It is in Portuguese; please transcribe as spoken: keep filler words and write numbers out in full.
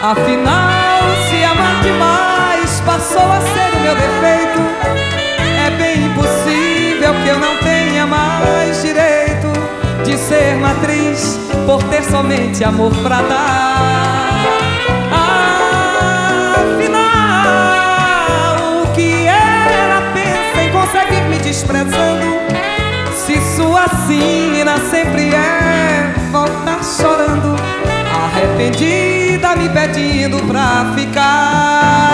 Afinal, se amar demais passou a ser o meu defeito, é bem impossível que eu não tenha mais direito de ser matriz por ter somente amor pra dar. Afinal, o que ela pensa em conseguir me desprezando, se sua sina sempre é voltar chorando, arrependida me pedindo pra ficar.